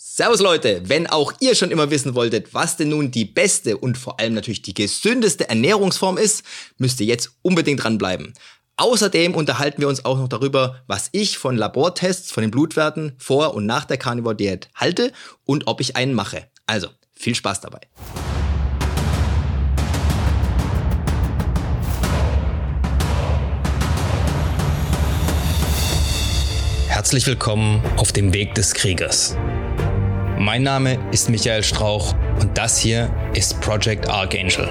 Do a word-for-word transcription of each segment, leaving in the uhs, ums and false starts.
Servus Leute, wenn auch ihr schon immer wissen wolltet, was denn nun die beste und vor allem natürlich die gesündeste Ernährungsform ist, müsst ihr jetzt unbedingt dranbleiben. Außerdem unterhalten wir uns auch noch darüber, was ich von Labortests, von den Blutwerten vor und nach der Carnivore-Diät halte und ob ich einen mache. Also, viel Spaß dabei. Herzlich willkommen auf dem Weg des Kriegers. Mein Name ist Michael Strauch und das hier ist Project Archangel.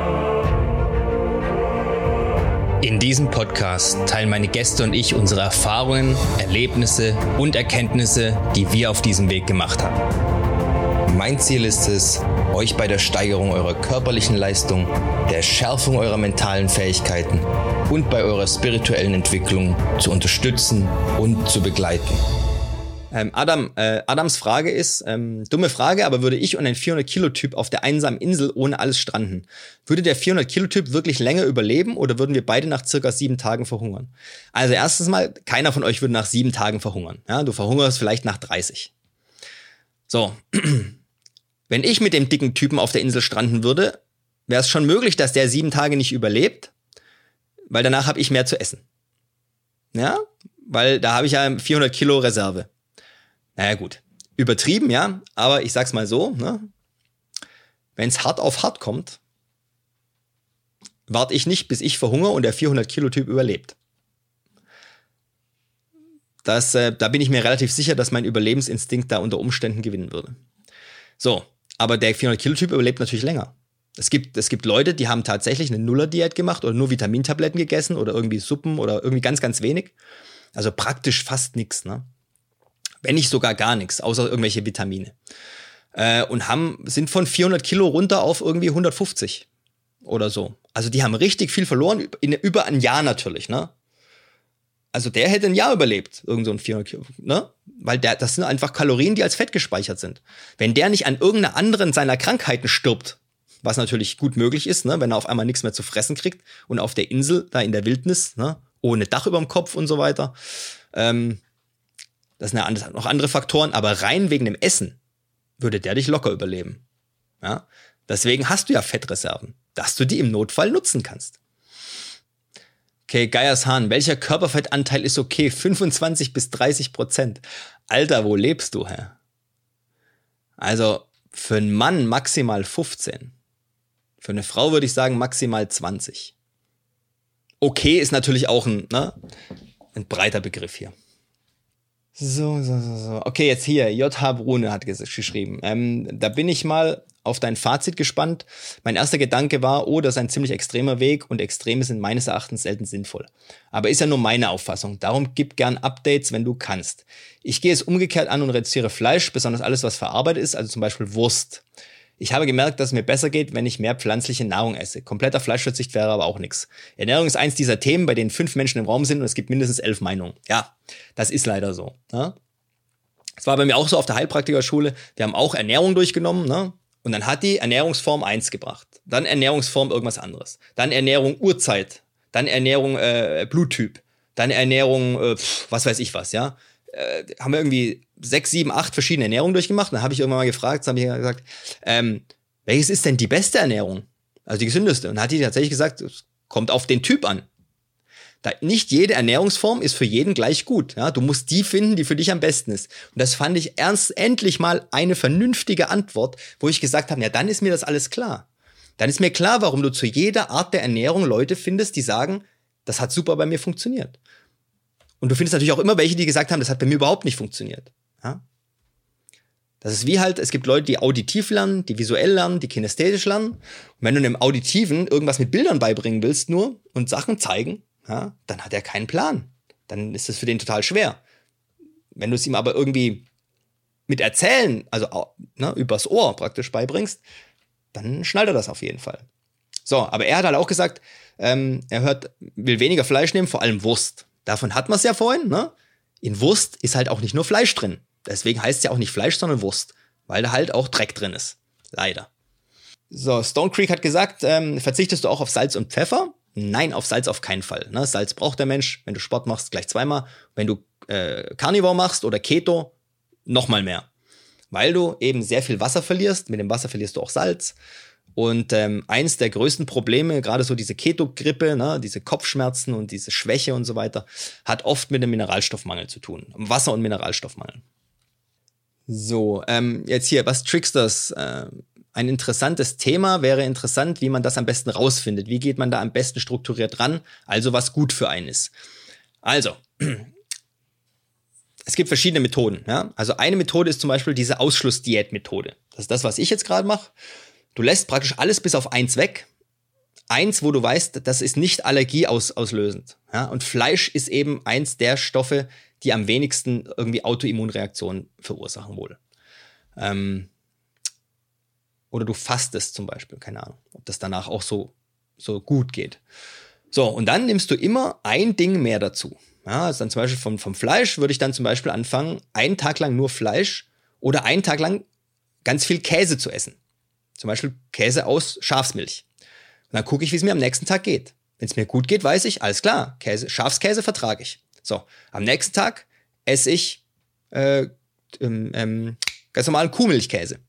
In diesem Podcast teilen meine Gäste und ich unsere Erfahrungen, Erlebnisse und Erkenntnisse, die wir auf diesem Weg gemacht haben. Mein Ziel ist es, euch bei der Steigerung eurer körperlichen Leistung, der Schärfung eurer mentalen Fähigkeiten und bei eurer spirituellen Entwicklung zu unterstützen und zu begleiten. Ähm, Adam, äh, Adams Frage ist, ähm, dumme Frage, aber würde ich und ein vierhundert-Kilo-Typ auf der einsamen Insel ohne alles stranden, würde der vierhundert-Kilo-Typ wirklich länger überleben oder würden wir beide nach circa sieben Tagen verhungern? Also erstens mal, keiner von euch würde nach sieben Tagen verhungern. Ja, du verhungerst vielleicht nach dreißig. So, wenn ich mit dem dicken Typen auf der Insel stranden würde, wäre es schon möglich, dass der sieben Tage nicht überlebt, weil danach habe ich mehr zu essen. Ja, weil da habe ich ja vierhundert Kilo Reserve. Naja gut, übertrieben, ja, aber ich sag's mal so, ne? Wenn es hart auf hart kommt, warte ich nicht, bis ich verhungere und der vierhundert-Kilo-Typ überlebt. Das, äh, da bin ich mir relativ sicher, dass mein Überlebensinstinkt da unter Umständen gewinnen würde. So, aber der vierhundert-Kilo-Typ überlebt natürlich länger. Es gibt, es gibt Leute, die haben tatsächlich eine Nuller-Diät gemacht oder nur Vitamintabletten gegessen oder irgendwie Suppen oder irgendwie ganz, ganz wenig. Also praktisch fast nichts, ne? Wenn nicht sogar gar nichts, außer irgendwelche Vitamine. Äh, und haben, sind von vierhundert Kilo runter auf irgendwie hundertfünfzig oder so. Also die haben richtig viel verloren, in, über ein Jahr natürlich, ne? Also der hätte ein Jahr überlebt, irgend so ein vierhundert Kilo, ne? Weil der, das sind einfach Kalorien, die als Fett gespeichert sind. Wenn der nicht an irgendeiner anderen seiner Krankheiten stirbt, was natürlich gut möglich ist, ne? Wenn er auf einmal nichts mehr zu fressen kriegt und auf der Insel, da in der Wildnis, ne? Ohne Dach über dem Kopf und so weiter, ähm, das sind ja noch andere Faktoren, aber rein wegen dem Essen würde der dich locker überleben. Ja? Deswegen hast du ja Fettreserven, dass du die im Notfall nutzen kannst. Okay, Geiers Hahn, welcher Körperfettanteil ist okay? fünfundzwanzig bis dreißig Prozent. Alter, wo lebst du, hä? Also für einen Mann maximal fünfzehn. Für eine Frau würde ich sagen maximal zwanzig. Okay ist natürlich auch ein, ne, ein breiter Begriff hier. So, so, so, so. Okay, jetzt hier, J H Brune hat ges- geschrieben. Ähm, da bin ich mal auf dein Fazit gespannt. Mein erster Gedanke war, oh, das ist ein ziemlich extremer Weg und Extreme sind meines Erachtens selten sinnvoll. Aber ist ja nur meine Auffassung. Darum gib gern Updates, wenn du kannst. Ich gehe es umgekehrt an und reduziere Fleisch, besonders alles, was verarbeitet ist, also zum Beispiel Wurst. Ich habe gemerkt, dass es mir besser geht, wenn ich mehr pflanzliche Nahrung esse. Kompletter Fleischverzicht wäre aber auch nichts. Ernährung ist eins dieser Themen, bei denen fünf Menschen im Raum sind und es gibt mindestens elf Meinungen. Ja, das ist leider so. Ne? Das war bei mir auch so auf der Heilpraktikerschule. Wir haben auch Ernährung durchgenommen, ne? Und dann hat die Ernährungsform eins gebracht. Dann Ernährungsform irgendwas anderes. Dann Ernährung Uhrzeit. Dann Ernährung äh, Bluttyp. Dann Ernährung, äh, pf, was weiß ich was, ja. Äh, haben wir irgendwie sechs, sieben, acht verschiedene Ernährungen durchgemacht. Dann habe ich irgendwann mal gefragt, habe ich gesagt, ähm, welches ist denn die beste Ernährung? Also die gesündeste. Und dann hat die tatsächlich gesagt, es kommt auf den Typ an. Da, nicht jede Ernährungsform ist für jeden gleich gut. Ja? Du musst die finden, die für dich am besten ist. Und das fand ich ernst endlich mal eine vernünftige Antwort, wo ich gesagt habe, ja, dann ist mir das alles klar. Dann ist mir klar, warum du zu jeder Art der Ernährung Leute findest, die sagen, das hat super bei mir funktioniert. Und du findest natürlich auch immer welche, die gesagt haben, das hat bei mir überhaupt nicht funktioniert. Ja? Das ist wie halt, es gibt Leute, die auditiv lernen, die visuell lernen, die kinästhetisch lernen. Und wenn du einem Auditiven irgendwas mit Bildern beibringen willst nur und Sachen zeigen, ja, dann hat er keinen Plan. Dann ist das für den total schwer. Wenn du es ihm aber irgendwie mit Erzählen, also ne, übers Ohr praktisch beibringst, dann schnallt er das auf jeden Fall. So, aber er hat halt auch gesagt, ähm, er hört, will weniger Fleisch nehmen, vor allem Wurst. Davon hatten wir es ja vorhin, ne? In Wurst ist halt auch nicht nur Fleisch drin. Deswegen heißt es ja auch nicht Fleisch, sondern Wurst. Weil da halt auch Dreck drin ist. Leider. So, Stone Creek hat gesagt, ähm, verzichtest du auch auf Salz und Pfeffer? Nein, auf Salz auf keinen Fall. Ne? Salz braucht der Mensch. Wenn du Sport machst, gleich zweimal. Wenn du äh, Carnivore machst oder Keto, noch mal mehr. weil du eben sehr viel Wasser verlierst. Mit dem Wasser verlierst du auch Salz. Und ähm, eins der größten Probleme, gerade so diese Keto-Grippe, ne, diese Kopfschmerzen und diese Schwäche und so weiter, hat oft mit dem Mineralstoffmangel zu tun. Wasser- und Mineralstoffmangel. So, ähm, jetzt hier, was Tricksters? Äh, ein interessantes Thema, wäre interessant, wie man das am besten rausfindet. Wie geht man da am besten strukturiert ran? Also was gut für einen ist. Also, es gibt verschiedene Methoden. Ja? Also eine Methode ist zum Beispiel diese Ausschlussdiät-Methode. Das ist das, was ich jetzt gerade mache. Du lässt praktisch alles bis auf eins weg. Eins, wo du weißt, das ist nicht allergieauslösend. Ja? Und Fleisch ist eben eins der Stoffe, die am wenigsten irgendwie Autoimmunreaktionen verursachen wohl. Ähm, oder du fastest zum Beispiel, keine Ahnung, ob das danach auch so, so gut geht. So, und dann nimmst du immer ein Ding mehr dazu. Ja, also dann zum Beispiel vom, vom Fleisch würde ich dann zum Beispiel anfangen, einen Tag lang nur Fleisch oder einen Tag lang ganz viel Käse zu essen. Zum Beispiel Käse aus Schafsmilch. Und dann gucke ich, wie es mir am nächsten Tag geht. Wenn es mir gut geht, weiß ich, alles klar, Käse, Schafskäse vertrage ich. So, am nächsten Tag esse ich äh, ähm, ähm, ganz normalen Kuhmilchkäse.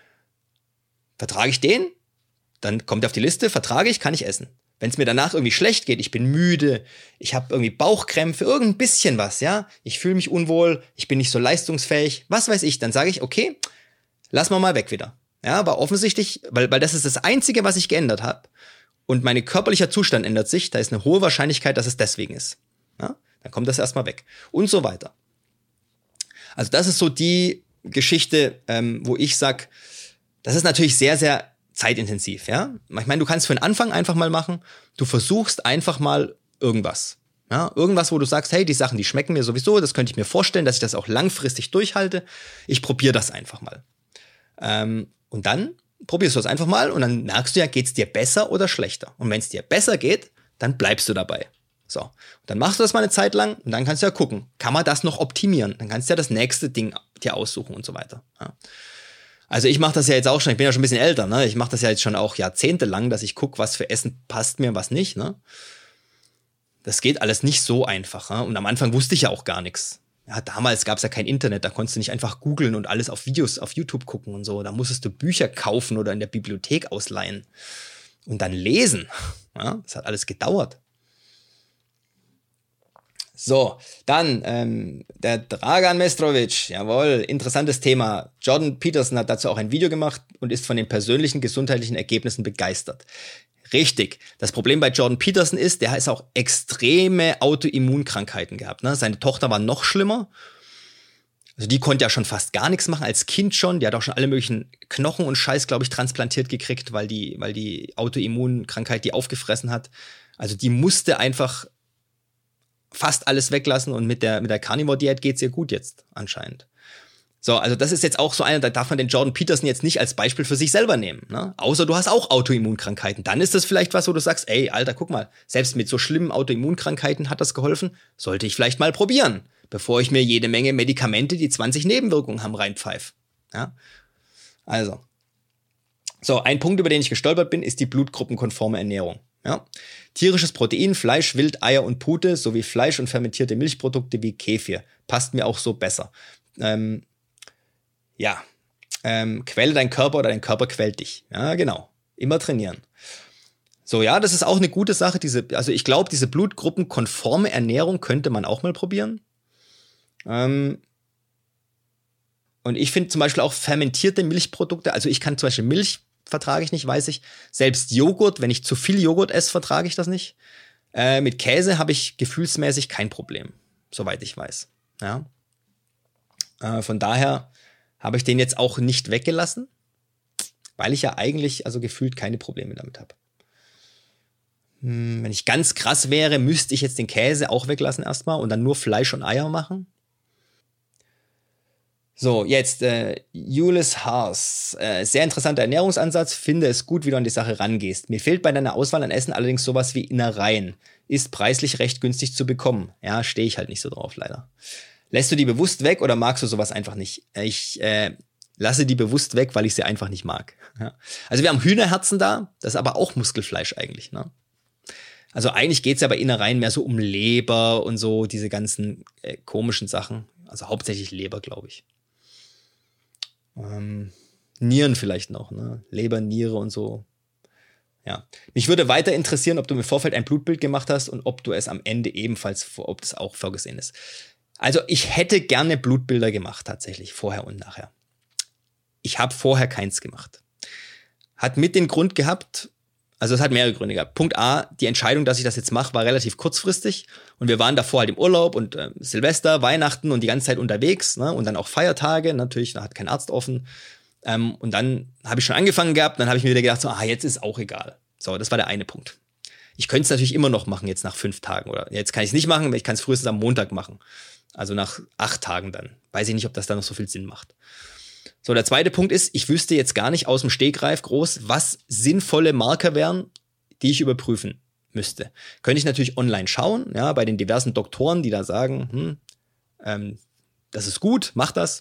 Vertrage ich den, dann kommt er auf die Liste, vertrage ich, kann ich essen. Wenn es mir danach irgendwie schlecht geht, ich bin müde, ich habe irgendwie Bauchkrämpfe, irgendein bisschen was, ja, ich fühle mich unwohl, ich bin nicht so leistungsfähig, was weiß ich, dann sage ich, okay, lass mal mal weg wieder. Ja, aber offensichtlich, weil, weil das ist das Einzige, was ich geändert habe und mein körperlicher Zustand ändert sich, da ist eine hohe Wahrscheinlichkeit, dass es deswegen ist. Ja, dann kommt das erstmal weg und so weiter. Also das ist so die Geschichte, ähm, wo ich sag, das ist natürlich sehr, sehr zeitintensiv, ja. Ich meine, du kannst für den Anfang einfach mal machen, du versuchst einfach mal irgendwas. Ja, irgendwas, wo du sagst, hey, die Sachen, die schmecken mir sowieso, das könnte ich mir vorstellen, dass ich das auch langfristig durchhalte. Ich probiere das einfach mal. Ähm, und dann probierst du das einfach mal und dann merkst du ja, geht's dir besser oder schlechter. Und wenn es dir besser geht, dann bleibst du dabei. So, und dann machst du das mal eine Zeit lang und dann kannst du ja gucken, kann man das noch optimieren? Dann kannst du ja das nächste Ding dir aussuchen und so weiter. Ja. Also ich mache das ja jetzt auch schon, ich bin ja schon ein bisschen älter, ne? Ich mache das ja jetzt schon auch jahrzehntelang, dass ich gucke, was für Essen passt mir, was nicht, ne? Das geht alles nicht so einfach, ne? Und am Anfang wusste ich ja auch gar nichts. Ja, damals gab es ja kein Internet, da konntest du nicht einfach googeln und alles auf Videos auf YouTube gucken und so. Da musstest du Bücher kaufen oder in der Bibliothek ausleihen und dann lesen. Ja, das hat alles gedauert. So, dann ähm, der Dragan Mestrovic, jawohl, interessantes Thema. Jordan Peterson hat dazu auch ein Video gemacht und ist von den persönlichen gesundheitlichen Ergebnissen begeistert. Richtig, das Problem bei Jordan Peterson ist, der hat auch extreme Autoimmunkrankheiten gehabt. Ne? Seine Tochter war noch schlimmer. Also die konnte ja schon fast gar nichts machen, als Kind schon. Die hat auch schon alle möglichen Knochen und Scheiß, glaube ich, transplantiert gekriegt, weil die, weil die Autoimmunkrankheit die aufgefressen hat. Also die musste einfach fast alles weglassen und mit der, mit der Carnivore-Diät geht's ihr gut jetzt anscheinend. So, also das ist jetzt auch so einer, da darf man den Jordan Peterson jetzt nicht als Beispiel für sich selber nehmen, ne? Außer du hast auch Autoimmunkrankheiten. Dann ist das vielleicht was, wo du sagst, ey, Alter, guck mal, selbst mit so schlimmen Autoimmunkrankheiten hat das geholfen, sollte ich vielleicht mal probieren, bevor ich mir jede Menge Medikamente, die zwanzig Nebenwirkungen haben, reinpfeife. Ja? Also. So, ein Punkt, über den ich gestolpert bin, ist die blutgruppenkonforme Ernährung. Ja? Tierisches Protein, Fleisch, Wild, Eier und Pute sowie Fleisch und fermentierte Milchprodukte wie Kefir. Passt mir auch so besser. Ähm, ja, ähm, quäle deinen Körper oder dein Körper quält dich. Ja, genau. Immer trainieren. So, ja, das ist auch eine gute Sache. Diese, also ich glaube, diese blutgruppenkonforme Ernährung könnte man auch mal probieren. Ähm, und ich finde zum Beispiel auch fermentierte Milchprodukte, also ich kann zum Beispiel Milch vertrage ich nicht, weiß ich. Selbst Joghurt, wenn ich zu viel Joghurt esse, vertrage ich das nicht. Äh, mit Käse habe ich gefühlsmäßig kein Problem, soweit ich weiß. Ja. Äh, von daher habe ich den jetzt auch nicht weggelassen, weil ich ja eigentlich also gefühlt keine Probleme damit habe. Hm, wenn ich ganz krass wäre, müsste ich jetzt den Käse auch weglassen erstmal und dann nur Fleisch und Eier machen. So, jetzt äh, Julius Haas. Äh, sehr interessanter Ernährungsansatz. Finde es gut, wie du an die Sache rangehst. Mir fehlt bei deiner Auswahl an Essen allerdings sowas wie Innereien. Ist preislich recht günstig zu bekommen. Ja, stehe ich halt nicht so drauf, leider. Lässt du die bewusst weg oder magst du sowas einfach nicht? Ich äh, lasse die bewusst weg, weil ich sie einfach nicht mag. Ja. Also wir haben Hühnerherzen da, das ist aber auch Muskelfleisch eigentlich, ne? Also eigentlich geht's ja bei Innereien mehr so um Leber und so, diese ganzen äh, komischen Sachen. Also hauptsächlich Leber, glaube ich. Ähm, Nieren vielleicht noch, ne? Leber, Niere und so. Ja. Mich würde weiter interessieren, ob du im Vorfeld ein Blutbild gemacht hast und ob du es am Ende ebenfalls, ob das auch vorgesehen ist. Also ich hätte gerne Blutbilder gemacht, tatsächlich, vorher und nachher. Ich habe vorher keins gemacht. Hat mit den Grund gehabt, also es hat mehrere Gründe gehabt. Punkt A, die Entscheidung, dass ich das jetzt mache, war relativ kurzfristig und wir waren davor halt im Urlaub und äh, Silvester, Weihnachten und die ganze Zeit unterwegs, ne? Und dann auch Feiertage, natürlich, da hat kein Arzt offen. Ähm, und dann habe ich schon angefangen gehabt, dann habe ich mir wieder gedacht, so, ah, jetzt ist auch egal. So, das war der eine Punkt. Ich könnte es natürlich immer noch machen, jetzt nach fünf Tagen. Oder jetzt kann ich es nicht machen, aber ich kann es frühestens am Montag machen. Also nach acht Tagen dann. Weiß ich nicht, ob das dann noch so viel Sinn macht. So, der zweite Punkt ist, ich wüsste jetzt gar nicht aus dem Stegreif groß, was sinnvolle Marker wären, die ich überprüfen müsste. Könnte ich natürlich online schauen, ja, bei den diversen Doktoren, die da sagen, hm, ähm, das ist gut, mach das.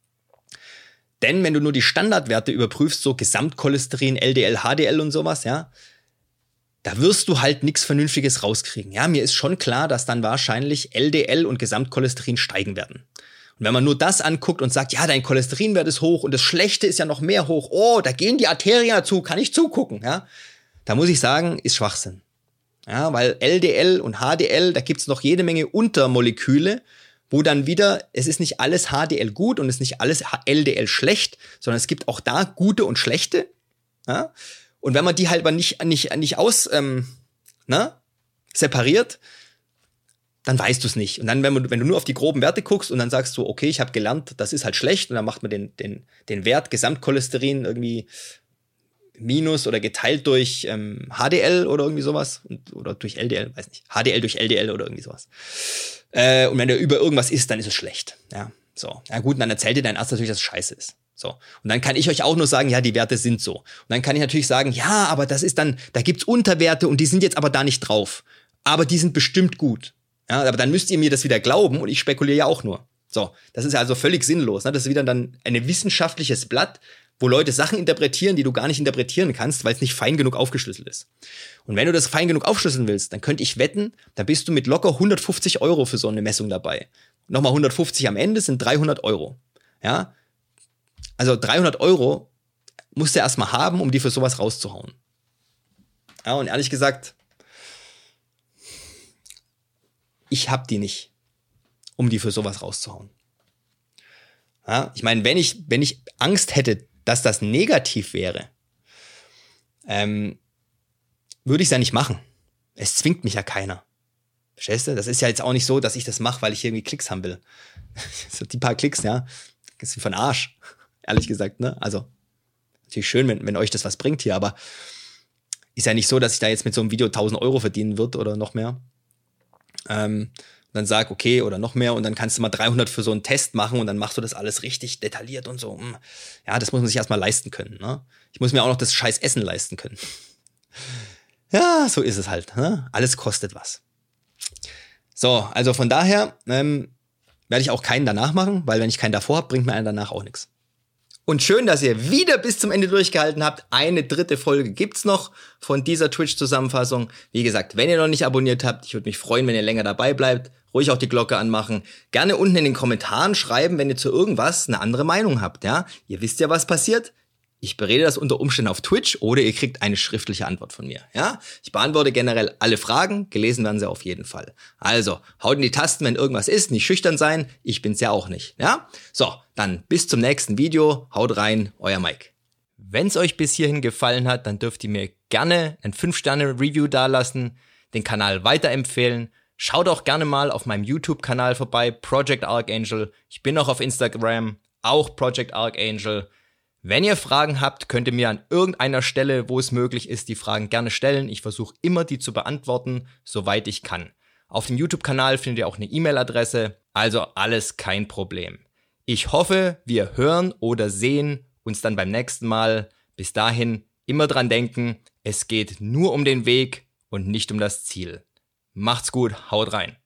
Denn wenn du nur die Standardwerte überprüfst, so Gesamtcholesterin, L D L, H D L und sowas, ja, da wirst du halt nichts Vernünftiges rauskriegen. Ja, mir ist schon klar, dass dann wahrscheinlich L D L und Gesamtcholesterin steigen werden. Und wenn man nur das anguckt und sagt, ja, dein Cholesterinwert ist hoch und das Schlechte ist ja noch mehr hoch, oh, da gehen die Arterien zu, kann ich zugucken, ja, da muss ich sagen, ist Schwachsinn. Ja, weil L D L und H D L, da gibt's noch jede Menge Untermoleküle, wo dann wieder, es ist nicht alles H D L gut und es ist nicht alles L D L schlecht, sondern es gibt auch da gute und schlechte. Ja? Und wenn man die halt aber nicht, nicht, nicht aus, ähm, ne, separiert, dann weißt du es nicht. Und dann, wenn, man, wenn du nur auf die groben Werte guckst und dann sagst du, okay, ich habe gelernt, das ist halt schlecht und dann macht man den, den, den Wert Gesamtcholesterin irgendwie minus oder geteilt durch ähm, H D L oder irgendwie sowas und, oder durch L D L, weiß nicht, H D L durch L D L oder irgendwie sowas. Äh, und wenn der über irgendwas ist, dann ist es schlecht. Ja, so. Ja gut, und dann erzählt dir dein Arzt natürlich, dass es scheiße ist. So. Und dann kann ich euch auch nur sagen, ja, die Werte sind so. Und dann kann ich natürlich sagen, ja, aber das ist dann, da gibt's Unterwerte und die sind jetzt aber da nicht drauf. Aber die sind bestimmt gut. Ja, aber dann müsst ihr mir das wieder glauben und ich spekuliere ja auch nur. So. Das ist ja also völlig sinnlos. Ne? Das ist wieder dann ein wissenschaftliches Blatt, wo Leute Sachen interpretieren, die du gar nicht interpretieren kannst, weil es nicht fein genug aufgeschlüsselt ist. Und wenn du das fein genug aufschlüsseln willst, dann könnte ich wetten, da bist du mit locker hundertfünfzig Euro für so eine Messung dabei. Nochmal hundertfünfzig am Ende sind dreihundert Euro. Ja? Also dreihundert Euro musst du erstmal haben, um die für sowas rauszuhauen. Ja, und ehrlich gesagt, ich hab die nicht, um die für sowas rauszuhauen. Ja, ich meine, wenn ich, wenn ich Angst hätte, dass das negativ wäre, ähm, würde ich es ja nicht machen. Es zwingt mich ja keiner. Verstehst du? Das ist ja jetzt auch nicht so, dass ich das mache, weil ich irgendwie Klicks haben will. So die paar Klicks, ja, das ist von Arsch, ehrlich gesagt, ne? Also, natürlich schön, wenn, wenn euch das was bringt hier, aber ist ja nicht so, dass ich da jetzt mit so einem Video tausend Euro verdienen wird oder noch mehr. Ähm, und dann sag, okay, oder noch mehr und dann kannst du mal dreihundert für so einen Test machen und dann machst du das alles richtig detailliert und so. Ja, das muss man sich erstmal leisten können, ne? Ich muss mir auch noch das scheiß Essen leisten können. Ja, so ist es halt, ne? Alles kostet was. So, also von daher ähm, werde ich auch keinen danach machen, weil wenn ich keinen davor habe, bringt mir einen danach auch nichts. Und schön, dass ihr wieder bis zum Ende durchgehalten habt. Eine dritte Folge gibt's noch von dieser Twitch-Zusammenfassung. Wie gesagt, wenn ihr noch nicht abonniert habt, ich würde mich freuen, wenn ihr länger dabei bleibt. Ruhig auch die Glocke anmachen. Gerne unten in den Kommentaren schreiben, wenn ihr zu irgendwas eine andere Meinung habt. Ja, ihr wisst ja, was passiert. Ich berede das unter Umständen auf Twitch oder ihr kriegt eine schriftliche Antwort von mir. Ja, ich beantworte generell alle Fragen. Gelesen werden sie auf jeden Fall. Also, haut in die Tasten, wenn irgendwas ist. Nicht schüchtern sein. Ich bin's ja auch nicht. Ja, so, dann bis zum nächsten Video. Haut rein, euer Mike. Wenn's euch bis hierhin gefallen hat, dann dürft ihr mir gerne ein fünf Sterne Review dalassen, den Kanal weiterempfehlen. Schaut auch gerne mal auf meinem YouTube-Kanal vorbei, Project Archangel. Ich bin auch auf Instagram, auch Project Archangel. Wenn ihr Fragen habt, könnt ihr mir an irgendeiner Stelle, wo es möglich ist, die Fragen gerne stellen. Ich versuche immer, die zu beantworten, soweit ich kann. Auf dem YouTube-Kanal findet ihr auch eine E-Mail-Adresse, also alles kein Problem. Ich hoffe, wir hören oder sehen uns dann beim nächsten Mal. Bis dahin immer dran denken, es geht nur um den Weg und nicht um das Ziel. Macht's gut, haut rein.